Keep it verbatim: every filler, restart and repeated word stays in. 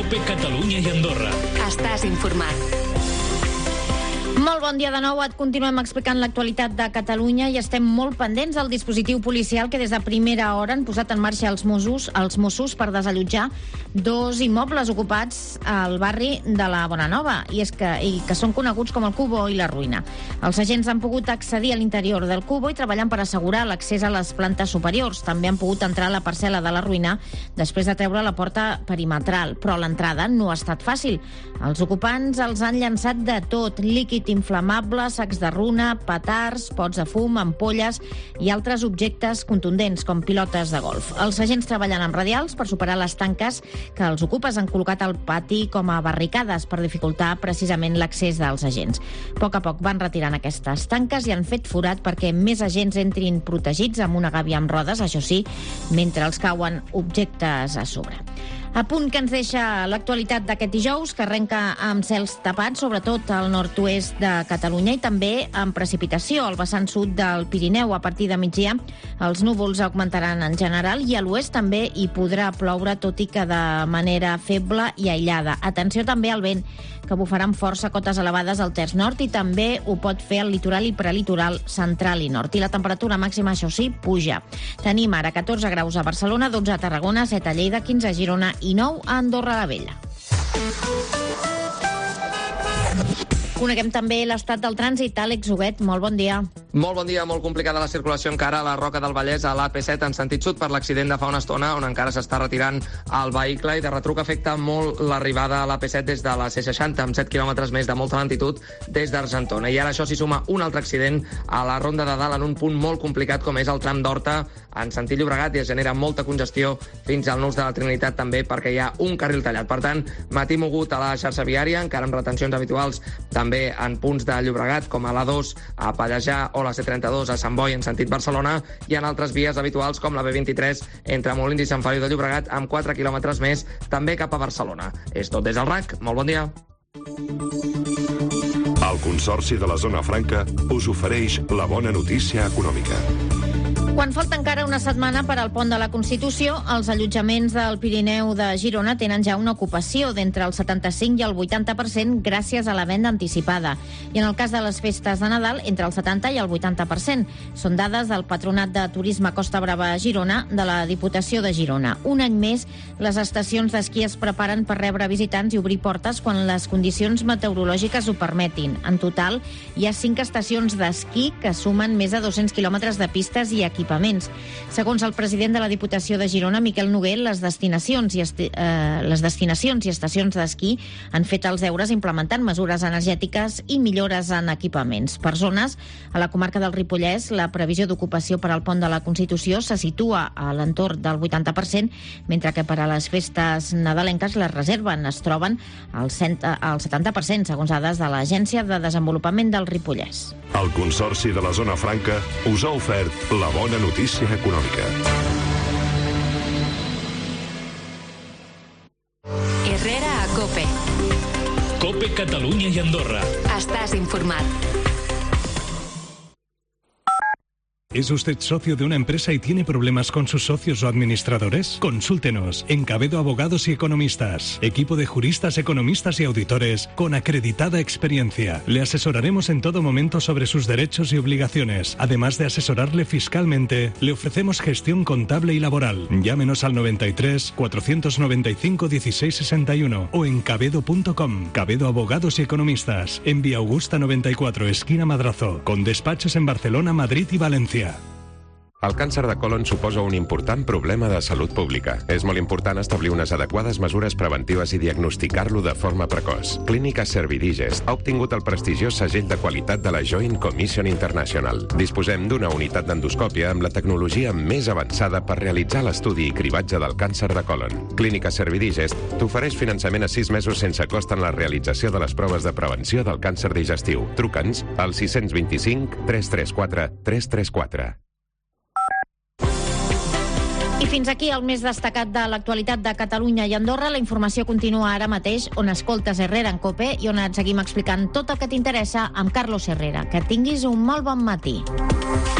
COPE Catalunya i Andorra. Estàs informat. Molt bon dia de nou, et continuem explicant l'actualitat de Catalunya i estem molt pendents del dispositiu policial que des de primera hora han posat en marxa els Mossos, els Mossos per desallotjar dos immobles ocupats al barri de la Bonanova i, és que, i que són coneguts com el Cubo i la Ruïna. Els agents han pogut accedir a l'interior del Cubo i treballant per assegurar l'accés a les plantes superiors. També han pogut entrar a la parcel·la de la Ruïna després de treure la porta perimetral, però l'entrada no ha estat fàcil. Els ocupants els han llançat de tot, líquid inflamable, sacs de runa, petards, pots de fum, ampolles i altres objectes contundents, com pilotes de golf. Els agents treballen amb radials per superar les tanques que els ocupes han col·locat al pati com a barricades per dificultar precisament l'accés dels agents. A poc a poc van retirant aquestes tanques i han fet forat perquè més agents entrin protegits amb una gàbia amb rodes, això sí, mentre els cauen objectes a sobre. A punt que ens deixa l'actualitat d'aquest dijous, que arrenca amb cels tapats, sobretot al nord-oest de Catalunya i també amb precipitació al vessant sud del Pirineu. A partir de migdia els núvols augmentaran en general i a l'oest també hi podrà ploure, tot i que de manera feble i aïllada. Atenció també al vent, que bufarà amb força cotes elevades al terç nord i també ho pot fer al litoral i prelitoral central i nord. I la temperatura màxima, això sí, puja. Tenim ara catorze graus a Barcelona, dotze a Tarragona, set a Lleida, quinze a Girona i nou a Andorra la Vella. Coneguem també l'estat del trànsit. Àlex Huguet, molt bon dia. Molt bon dia, molt complicada la circulació encara a la Roca del Vallès, a l'A P set en sentit sud per l'accident de fa una estona, on encara s'està retirant el vehicle i de retruc afecta molt l'arribada a l'A P set des de la C seixanta, amb set quilòmetres més de molta lentitud des d'Argentona. I ara això s'hi suma un altre accident a la Ronda de Dalt en un punt molt complicat com és el tram d'Horta en sentit Llobregat i es genera molta congestió fins al Nus de la Trinitat també perquè hi ha un carril tallat. Per tant, matí mogut a la xarxa viària, encara amb retencions habituals també en punts de Llobregat com a l'A dos a Pallejà o la C trenta-dos a Sant Boi en sentit Barcelona i en altres vies habituals com la B vint-i-tres entre Molins i Sant Feliu de Llobregat amb quatre quilòmetres més també cap a Barcelona. És tot des del R A C. Molt bon dia. El Consorci de la Zona Franca us ofereix la bona notícia econòmica. Quan falta encara una setmana per al pont de la Constitució, els allotjaments del Pirineu de Girona tenen ja una ocupació d'entre el setanta-cinc i el vuitanta per cent gràcies a la venda anticipada. I en el cas de les festes de Nadal, entre el setanta i el vuitanta per cent. Són dades del Patronat de Turisme Costa Brava Girona de la Diputació de Girona. Un any més, les estacions d'esquí es preparen per rebre visitants i obrir portes quan les condicions meteorològiques ho permetin. En total, hi ha cinc estacions d'esquí que sumen més de dos-cents quilòmetres de pistes i equipaments. Segons el president de la Diputació de Girona, Miquel Noguer, les destinacions i, esti eh, les destinacions i estacions d'esquí han fet els deures implementant mesures energètiques i millores en equipaments. Per zones, a la comarca del Ripollès, la previsió d'ocupació per al pont de la Constitució se situa a l'entorn del vuitanta per cent, mentre que per a les festes nadalenques les reserven es troben al setanta per cent, segons dades de l'Agència de Desenvolupament del Ripollès. El Consorci de la Zona Franca us ha ofert la bona notícia econòmica. Herrera a COPE. COPE Catalunya i Andorra. Estàs informat. ¿Es usted socio de una empresa y tiene problemas con sus socios o administradores? Consúltenos en Cabedo Abogados y Economistas. Equipo de juristas, economistas y auditores con acreditada experiencia. Le asesoraremos en todo momento sobre sus derechos y obligaciones. Además de asesorarle fiscalmente, le ofrecemos gestión contable y laboral. Llámenos al noventa y tres, cuatrocientos noventa y cinco, dieciséis sesenta y uno o en cabedo punto com. Cabedo Abogados y Economistas. En Vía Augusta noventa y cuatro, esquina Madrazo. Con despachos en Barcelona, Madrid y Valencia. El càncer de colon suposa un important problema de salut pública. És molt important establir unes adequades mesures preventives i diagnosticar-lo de forma precoç. Clínica Servidigest ha obtingut el prestigiós segell de qualitat de la Joint Commission International. Disposem d'una unitat d'endoscòpia amb la tecnologia més avançada per realitzar l'estudi i cribatge del càncer de colon. Clínica Servidigest t'ofereix finançament a sis mesos sense cost en la realització de les proves de prevenció del càncer digestiu. Truca'ns al sis dos cinc, tres tres quatre, tres tres quatre. I fins aquí el més destacat de l'actualitat de Catalunya i Andorra. La informació continua ara mateix on escoltes Herrera en COPE i on et seguim explicant tot el que t'interessa amb Carlos Herrera. Que tinguis un molt bon matí.